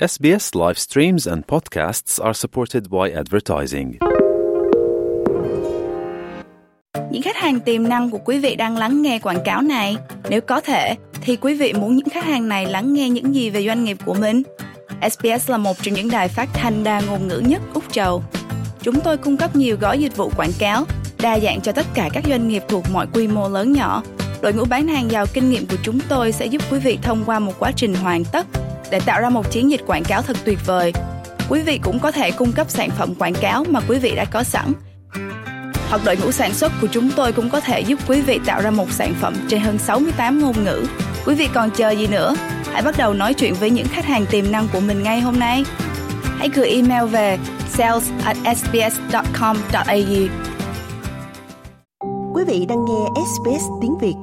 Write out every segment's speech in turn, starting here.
SBS live streams and podcasts are supported by advertising. Những khách hàng tiềm năng của quý vị đang lắng nghe quảng cáo này. Nếu có thể, thì quý vị muốn những khách hàng này lắng nghe những gì về doanh nghiệp của mình? SBS là một trong những đài phát thanh đa ngôn ngữ nhất Úc Châu. Chúng tôi cung cấp nhiều gói dịch vụ quảng cáo, đa dạng cho tất cả các doanh nghiệp thuộc mọi quy mô lớn nhỏ. Đội ngũ bán hàng giàu kinh nghiệm của chúng tôi sẽ giúp quý vị thông qua một quá trình hoàn tất để tạo ra một chiến dịch quảng cáo thật tuyệt vời. Quý vị cũng có thể cung cấp sản phẩm quảng cáo mà quý vị đã có sẵn. Hoặc đội ngũ sản xuất của chúng tôi cũng có thể giúp quý vị tạo ra một sản phẩm trên hơn 68 ngôn ngữ. Quý vị còn chờ gì nữa? Hãy bắt đầu nói chuyện với những khách hàng tiềm năng của mình ngay hôm nay. Hãy gửi email về sales@sbs.com.au. Quý vị đang nghe SBS tiếng Việt.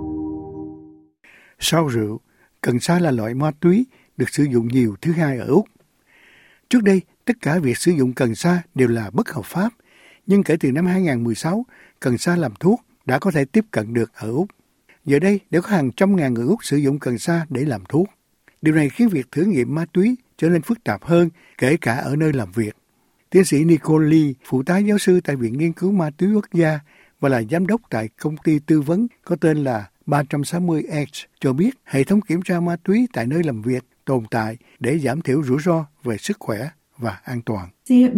Sau rượu, cần sa là loại ma túy được sử dụng nhiều thứ hai ở Úc. Trước đây, tất cả việc sử dụng cần sa đều là bất hợp pháp, nhưng kể từ năm 2016, cần sa làm thuốc đã có thể tiếp cận được ở Úc. Giờ đây, đã có hàng trăm ngàn người Úc sử dụng cần sa để làm thuốc. Điều này khiến việc thử nghiệm ma túy trở nên phức tạp hơn, kể cả ở nơi làm việc. Tiến sĩ Nicole Lee, phụ tá giáo sư tại Viện Nghiên cứu Ma túy Quốc gia và là giám đốc tại công ty tư vấn có tên là 360X, cho biết hệ thống kiểm tra ma túy tại nơi làm việc tồn tại để giảm thiểu rủi ro về sức khỏe và an toàn.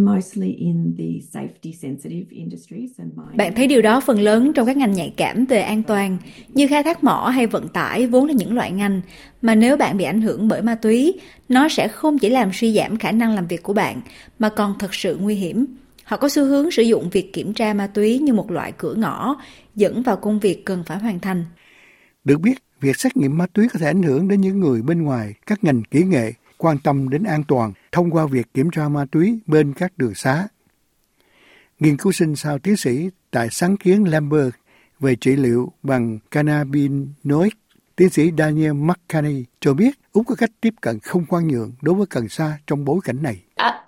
Bạn thấy điều đó phần lớn trong các ngành nhạy cảm về an toàn, như khai thác mỏ hay vận tải, vốn là những loại ngành mà nếu bạn bị ảnh hưởng bởi ma túy, nó sẽ không chỉ làm suy giảm khả năng làm việc của bạn, mà còn thật sự nguy hiểm. Họ có xu hướng sử dụng việc kiểm tra ma túy như một loại cửa ngõ dẫn vào công việc cần phải hoàn thành. Được biết, việc xét nghiệm ma túy có thể ảnh hưởng đến những người bên ngoài các ngành kỹ nghệ quan tâm đến an toàn thông qua việc kiểm tra ma túy bên các đường xá. Nghiên cứu sinh sao tiến sĩ tại sáng kiến Lambert về trị liệu bằng cannabinoid, tiến sĩ Daniel McCanney cho biết Úc có cách tiếp cận không khoan nhượng đối với cần sa trong bối cảnh này.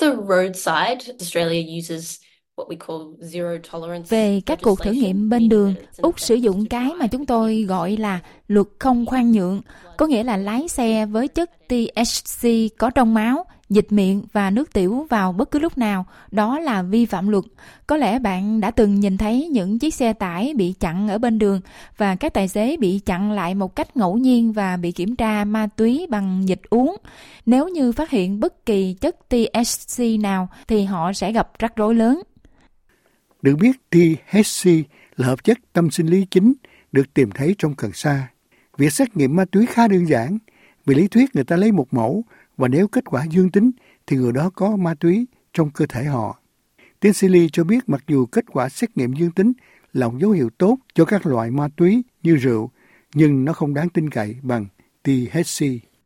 Về các cuộc thử nghiệm bên đường, Úc sử dụng cái mà chúng tôi gọi là luật không khoan nhượng, có nghĩa là lái xe với chất THC có trong máu, dịch miệng và nước tiểu vào bất cứ lúc nào, đó là vi phạm luật. Có lẽ bạn đã từng nhìn thấy những chiếc xe tải bị chặn ở bên đường và các tài xế bị chặn lại một cách ngẫu nhiên và bị kiểm tra ma túy bằng dịch uống. Nếu như phát hiện bất kỳ chất THC nào thì họ sẽ gặp rắc rối lớn. Được biết, THC là hợp chất tâm sinh lý chính được tìm thấy trong cần sa. Việc xét nghiệm ma túy khá đơn giản. Vì lý thuyết người ta lấy một mẫu và nếu kết quả dương tính thì người đó có ma túy trong cơ thể họ. Tiến sĩ Lee cho biết mặc dù kết quả xét nghiệm dương tính là một dấu hiệu tốt cho các loại ma túy như rượu, nhưng nó không đáng tin cậy bằng THC.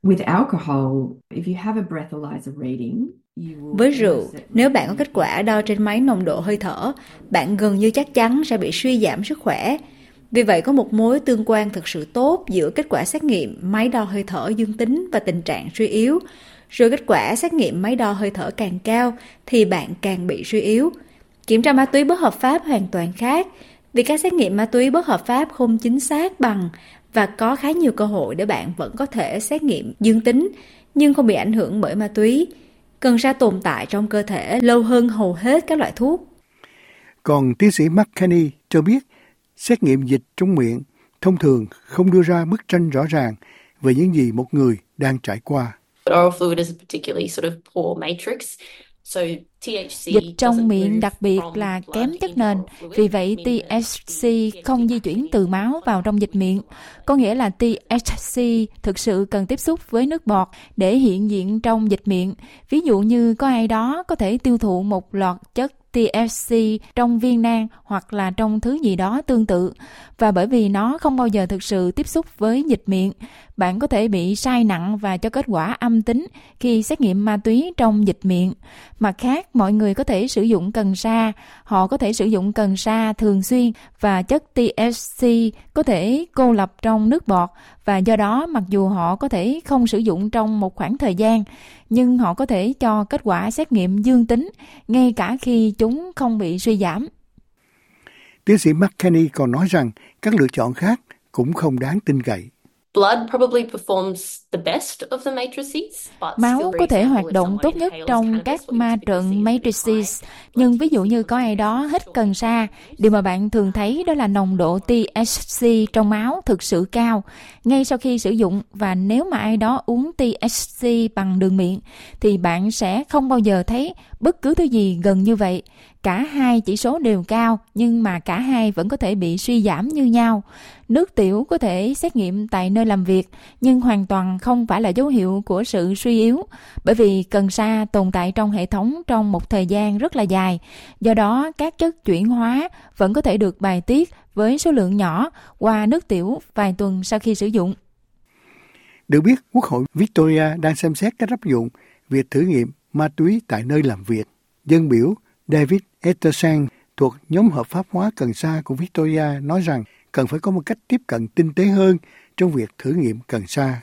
Với rượu, nếu bạn có kết quả đo trên máy nồng độ hơi thở, bạn gần như chắc chắn sẽ bị suy giảm sức khỏe. Vì vậy có một mối tương quan thực sự tốt giữa kết quả xét nghiệm máy đo hơi thở dương tính và tình trạng suy yếu. Rồi kết quả xét nghiệm máy đo hơi thở càng cao thì bạn càng bị suy yếu. Kiểm tra ma túy bất hợp pháp hoàn toàn khác, vì các xét nghiệm ma túy bất hợp pháp không chính xác bằng và có khá nhiều cơ hội để bạn vẫn có thể xét nghiệm dương tính nhưng không bị ảnh hưởng bởi ma túy. Cần sa tồn tại trong cơ thể lâu hơn hầu hết các loại thuốc. Còn tiến sĩ McKinney cho biết xét nghiệm dịch trong miệng thông thường không đưa ra bức tranh rõ ràng về những gì một người đang trải qua. Dịch trong miệng đặc biệt là kém chất nền, vì vậy THC không di chuyển từ máu vào trong dịch miệng. Có nghĩa là THC thực sự cần tiếp xúc với nước bọt để hiện diện trong dịch miệng. Ví dụ như có ai đó có thể tiêu thụ một loạt chất THC trong viên nang hoặc là trong thứ gì đó tương tự. Và bởi vì nó không bao giờ thực sự tiếp xúc với dịch miệng, bạn có thể bị sai nặng và cho kết quả âm tính khi xét nghiệm ma túy trong dịch miệng. Mặt khác, mọi người có thể sử dụng cần sa. Họ có thể sử dụng cần sa thường xuyên và chất THC có thể cô lập trong nước bọt và do đó mặc dù họ có thể không sử dụng trong một khoảng thời gian, nhưng họ có thể cho kết quả xét nghiệm dương tính ngay cả khi chúng không bị suy giảm. Tiến sĩ McKinney còn nói rằng các lựa chọn khác cũng không đáng tin cậy. Máu có thể hoạt động tốt nhất trong các ma trận matrices, nhưng ví dụ như có ai đó hít cần sa, điều mà bạn thường thấy đó là nồng độ THC trong máu thực sự cao ngay sau khi sử dụng, và nếu mà ai đó uống THC bằng đường miệng thì bạn sẽ không bao giờ thấy bất cứ thứ gì gần như vậy. Cả hai chỉ số đều cao, nhưng mà cả hai vẫn có thể bị suy giảm như nhau. Nước tiểu có thể xét nghiệm tại nơi làm việc, nhưng hoàn toàn không phải là dấu hiệu của sự suy yếu, bởi vì cần sa tồn tại trong hệ thống trong một thời gian rất là dài. Do đó, các chất chuyển hóa vẫn có thể được bài tiết với số lượng nhỏ qua nước tiểu vài tuần sau khi sử dụng. Được biết, Quốc hội Victoria đang xem xét cách áp dụng việc thử nghiệm ma túy tại nơi làm việc. Dân biểu David Ettersen thuộc nhóm hợp pháp hóa cần sa của Victoria nói rằng cần phải có một cách tiếp cận tinh tế hơn trong việc thử nghiệm cần sa.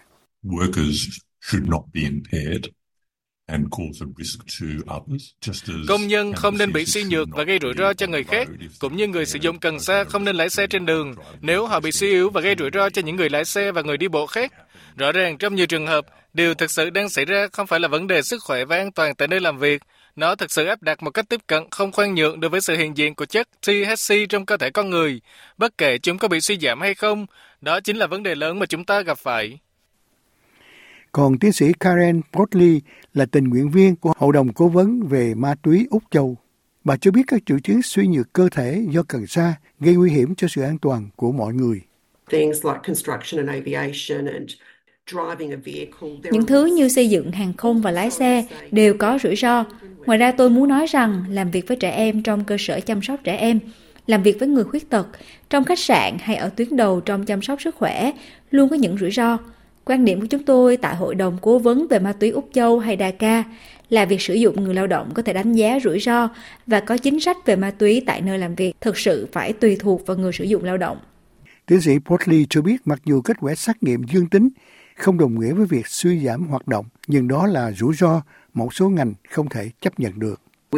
Công nhân không nên bị suy nhược và gây rủi ro cho người khác, cũng như người sử dụng cần sa không nên lái xe trên đường nếu họ bị suy yếu và gây rủi ro cho những người lái xe và người đi bộ khác. Rõ ràng trong nhiều trường hợp, điều thực sự đang xảy ra không phải là vấn đề sức khỏe và an toàn tại nơi làm việc. Nó thực sự áp đặt một cách tiếp cận không khoan nhượng đối với sự hiện diện của chất THC trong cơ thể con người, bất kể chúng có bị suy giảm hay không. Đó chính là vấn đề lớn mà chúng ta gặp phải. Còn tiến sĩ Karen Broadley là tình nguyện viên của Hội đồng Cố vấn về ma túy Úc Châu. Bà cho biết các triệu chứng suy nhược cơ thể do cần sa gây nguy hiểm cho sự an toàn của mọi người. Những thứ như xây dựng, hàng không và lái xe đều có rủi ro. Ngoài ra tôi muốn nói rằng làm việc với trẻ em trong cơ sở chăm sóc trẻ em, làm việc với người khuyết tật, trong khách sạn hay ở tuyến đầu trong chăm sóc sức khỏe luôn có những rủi ro. Quan điểm của chúng tôi tại Hội đồng Cố vấn về ma túy Úc Châu hay DACA là việc sử dụng người lao động có thể đánh giá rủi ro và có chính sách về ma túy tại nơi làm việc thực sự phải tùy thuộc vào người sử dụng lao động. Tiến sĩ Portley cho biết mặc dù kết quả xét nghiệm dương tính không đồng nghĩa với việc suy giảm hoạt động, nhưng đó là rủi ro một số ngành không thể chấp nhận được.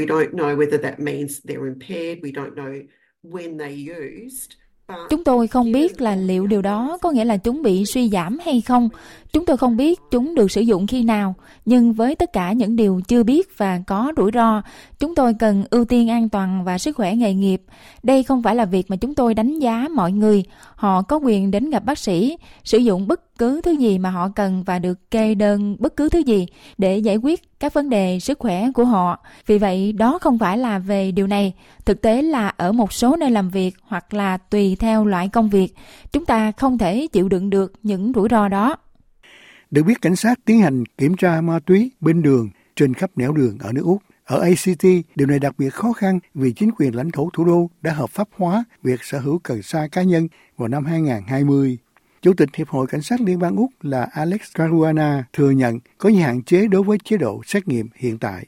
Chúng tôi không biết là liệu điều đó có nghĩa là chúng bị suy giảm hay không. Chúng tôi không biết chúng được sử dụng khi nào. Nhưng với tất cả những điều chưa biết và có rủi ro, chúng tôi cần ưu tiên an toàn và sức khỏe nghề nghiệp. Đây không phải là việc mà chúng tôi đánh giá mọi người. Họ có quyền đến gặp bác sĩ, sử dụng bất cứ thứ gì mà họ cần và được kê đơn bất cứ thứ gì để giải quyết các vấn đề sức khỏe của họ. Vì vậy, đó không phải là về điều này. Thực tế là ở một số nơi làm việc hoặc là tùy theo loại công việc, chúng ta không thể chịu đựng được những rủi ro đó. Được biết, cảnh sát tiến hành kiểm tra ma túy bên đường trên khắp nẻo đường ở nước Úc. Ở ACT, điều này đặc biệt khó khăn vì chính quyền lãnh thổ thủ đô đã hợp pháp hóa việc sở hữu cần sa cá nhân vào năm 2020. Chủ tịch Hiệp hội Cảnh sát Liên bang Úc là Alex Caruana thừa nhận có những hạn chế đối với chế độ xét nghiệm hiện tại.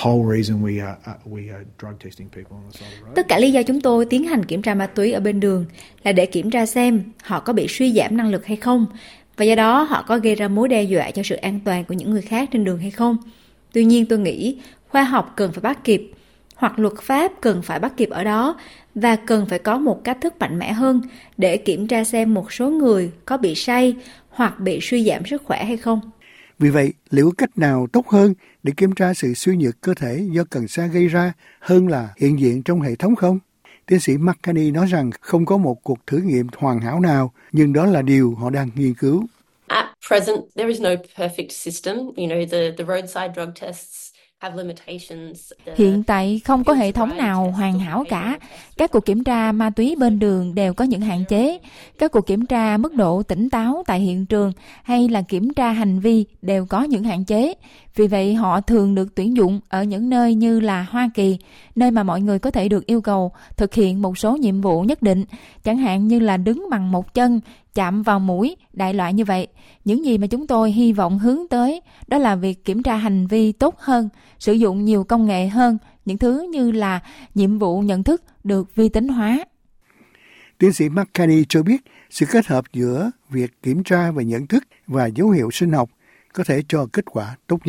Tất cả lý do chúng tôi tiến hành kiểm tra ma túy ở bên đường là để kiểm tra xem họ có bị suy giảm năng lực hay không, và do đó họ có gây ra mối đe dọa cho sự an toàn của những người khác trên đường hay không. Tuy nhiên tôi nghĩ khoa học cần phải bắt kịp, hoặc luật pháp cần phải bắt kịp ở đó, và cần phải có một cách thức mạnh mẽ hơn để kiểm tra xem một số người có bị say hoặc bị suy giảm sức khỏe hay không. Vì vậy, liệu có cách nào tốt hơn để kiểm tra sự suy nhược cơ thể do cần sa gây ra hơn là hiện diện trong hệ thống không? Tiến sĩ McCartney nói rằng không có một cuộc thử nghiệm hoàn hảo nào, nhưng đó là điều họ đang nghiên cứu. At present, there is no perfect system. The roadside drug tests have limitations. Hiện tại không có hệ thống nào hoàn hảo cả. Các cuộc kiểm tra ma túy bên đường đều có những hạn chế. Các cuộc kiểm tra mức độ tỉnh táo tại hiện trường hay là kiểm tra hành vi đều có những hạn chế. Vì vậy họ thường được tuyển dụng ở những nơi như là Hoa Kỳ, nơi mà mọi người có thể được yêu cầu thực hiện một số nhiệm vụ nhất định, chẳng hạn như là đứng bằng một chân, chạm vào mũi, đại loại như vậy. Những gì mà chúng tôi hy vọng hướng tới đó là việc kiểm tra hành vi tốt hơn, sử dụng nhiều công nghệ hơn, những thứ như là nhiệm vụ nhận thức được vi tính hóa. Tiến sĩ McCartney cho biết sự kết hợp giữa việc kiểm tra về nhận thức và dấu hiệu sinh học có thể cho kết quả tốt nhất.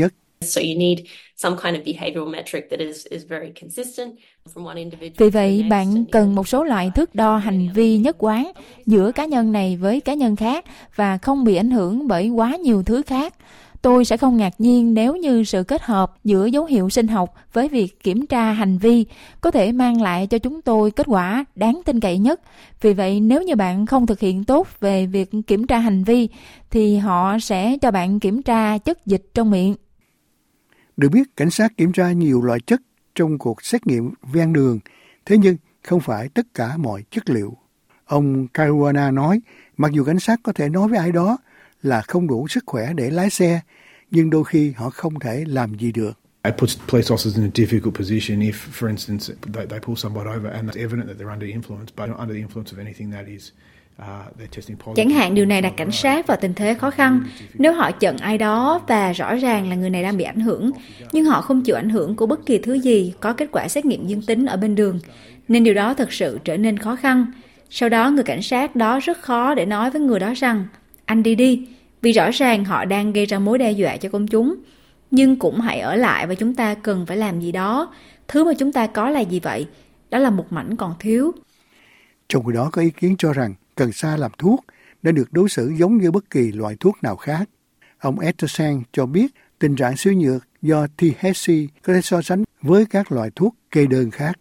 So you need some kind of behavioral metric that is very consistent from one individual. Vì vậy, bạn cần một số loại thước đo hành vi nhất quán giữa cá nhân này với cá nhân khác và không bị ảnh hưởng bởi quá nhiều thứ khác. Tôi sẽ không ngạc nhiên nếu như sự kết hợp giữa dấu hiệu sinh học với việc kiểm tra hành vi có thể mang lại cho chúng tôi kết quả đáng tin cậy nhất. Vì vậy, nếu như bạn không thực hiện tốt về việc kiểm tra hành vi, thì họ sẽ cho bạn kiểm tra chất dịch trong miệng. Được biết, cảnh sát kiểm tra nhiều loại chất trong cuộc xét nghiệm ven đường, thế nhưng không phải tất cả mọi chất liệu. Ông Caruana nói, mặc dù cảnh sát có thể nói với ai đó là không đủ sức khỏe để lái xe, nhưng đôi khi họ không thể làm gì được. It puts police officers in a difficult position if, for instance, they pull somebody over and it's evident that they're under influence, but not under the influence of anything that is they're testing positive. Chẳng hạn điều này đặt cảnh sát vào tình thế khó khăn nếu họ chặn ai đó và rõ ràng là người này đang bị ảnh hưởng, nhưng họ không chịu ảnh hưởng của bất kỳ thứ gì có kết quả xét nghiệm dương tính ở bên đường, nên điều đó thực sự trở nên khó khăn. Sau đó người cảnh sát đó rất khó để nói với người đó rằng anh đi, vì rõ ràng họ đang gây ra mối đe dọa cho công chúng. Nhưng cũng hãy ở lại và chúng ta cần phải làm gì đó. Thứ mà chúng ta có là gì vậy? Đó là một mảnh còn thiếu. Trong khi đó có ý kiến cho rằng cần sa làm thuốc đã được đối xử giống như bất kỳ loại thuốc nào khác. Ông Ederson cho biết tình trạng suy nhược do THC có thể so sánh với các loại thuốc kê đơn khác.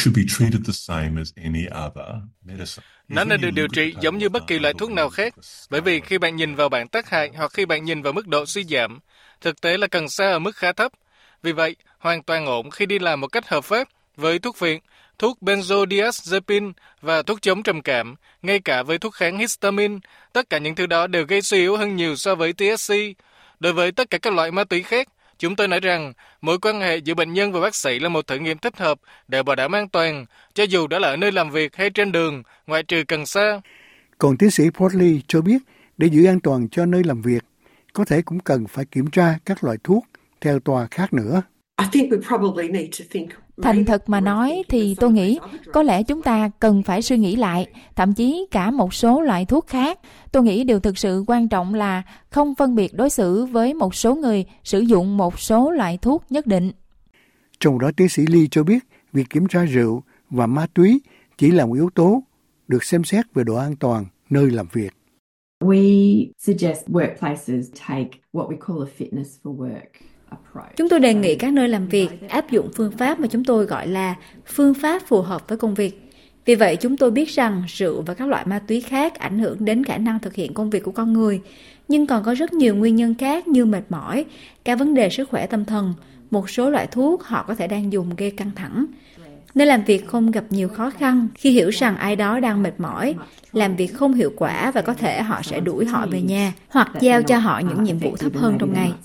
Nó nên được điều trị giống như bất kỳ loại thuốc nào khác, bởi vì khi bạn nhìn vào bản tác hại hoặc khi bạn nhìn vào mức độ suy giảm, thực tế là cần sa ở mức khá thấp. Vì vậy, hoàn toàn ổn khi đi làm một cách hợp pháp với thuốc viện, thuốc benzodiazepine và thuốc chống trầm cảm, ngay cả với thuốc kháng histamine. Tất cả những thứ đó đều gây suy yếu hơn nhiều so với THC. Đối với tất cả các loại ma túy khác, chúng tôi nói rằng mối quan hệ giữa bệnh nhân và bác sĩ là một thử nghiệm thích hợp để bảo đảm an toàn, cho dù đó là ở nơi làm việc hay trên đường, ngoại trừ cần sa. Còn tiến sĩ Portley cho biết để giữ an toàn cho nơi làm việc, có thể cũng cần phải kiểm tra các loại thuốc theo tòa khác nữa. Thành thật mà nói thì tôi nghĩ có lẽ chúng ta cần phải suy nghĩ lại, thậm chí cả một số loại thuốc khác. Tôi nghĩ điều thực sự quan trọng là không phân biệt đối xử với một số người sử dụng một số loại thuốc nhất định. Trong đó tiến sĩ Lee cho biết việc kiểm tra rượu và ma túy chỉ là một yếu tố được xem xét về độ an toàn nơi làm việc. We suggest workplaces take what we call a fitness for work. Chúng tôi đề nghị các nơi làm việc áp dụng phương pháp mà chúng tôi gọi là phương pháp phù hợp với công việc. Vì vậy, chúng tôi biết rằng rượu và các loại ma túy khác ảnh hưởng đến khả năng thực hiện công việc của con người, nhưng còn có rất nhiều nguyên nhân khác như mệt mỏi, các vấn đề sức khỏe tâm thần, một số loại thuốc họ có thể đang dùng gây căng thẳng. Nơi làm việc không gặp nhiều khó khăn khi hiểu rằng ai đó đang mệt mỏi, làm việc không hiệu quả và có thể họ sẽ đuổi họ về nhà hoặc giao cho họ những nhiệm vụ thấp hơn trong ngày.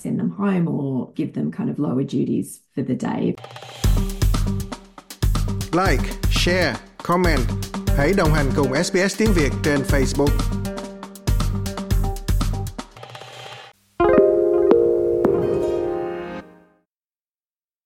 Like, share, comment. Hãy đồng hành cùng SBS tiếng Việt trên Facebook.